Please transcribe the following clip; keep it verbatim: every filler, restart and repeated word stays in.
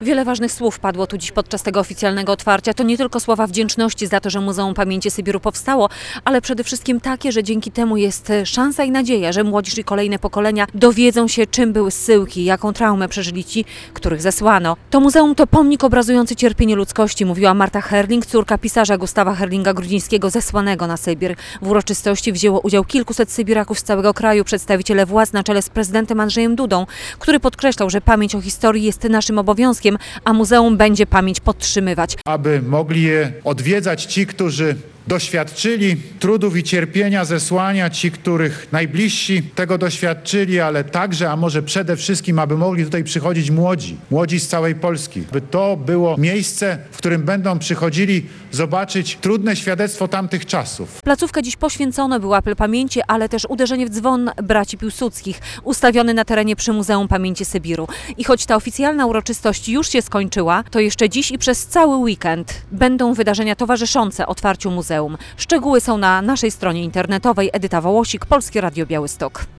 Wiele ważnych słów padło tu dziś podczas tego oficjalnego otwarcia. To nie tylko słowa wdzięczności za to, że Muzeum Pamięci Sybiru powstało, ale przede wszystkim takie, że dzięki temu jest szansa i nadzieja, że młodzież i kolejne pokolenia dowiedzą się, czym były zsyłki, jaką traumę przeżyli ci, których zesłano. To muzeum to pomnik obrazujący cierpienie ludzkości, mówiła Marta Herling, córka pisarza Gustawa Herlinga-Grudzińskiego, zesłanego na Sybir. W uroczystości wzięło udział kilkuset Sybiraków z całego kraju, przedstawiciele władz na czele z prezydentem Andrzejem Dudą, który podkreślał, że pamięć o historii jest naszym obowiązkiem, a muzeum będzie pamięć podtrzymywać. Aby mogli je odwiedzać ci, którzy doświadczyli trudów i cierpienia zesłania, ci, których najbliżsi tego doświadczyli, ale także, a może przede wszystkim, aby mogli tutaj przychodzić młodzi, młodzi z całej Polski. By to było miejsce, w którym będą przychodzili zobaczyć trudne świadectwo tamtych czasów. Placówkę dziś poświęcono był apel pamięci, ale też uderzenie w dzwon braci Piłsudskich, ustawiony na terenie przy Muzeum Pamięci Sybiru. I choć ta oficjalna uroczystość już się skończyła, to jeszcze dziś i przez cały weekend będą wydarzenia towarzyszące otwarciu muzeum. Szczegóły są na naszej stronie internetowej. Edyta Wołosik, Polskie Radio Białystok.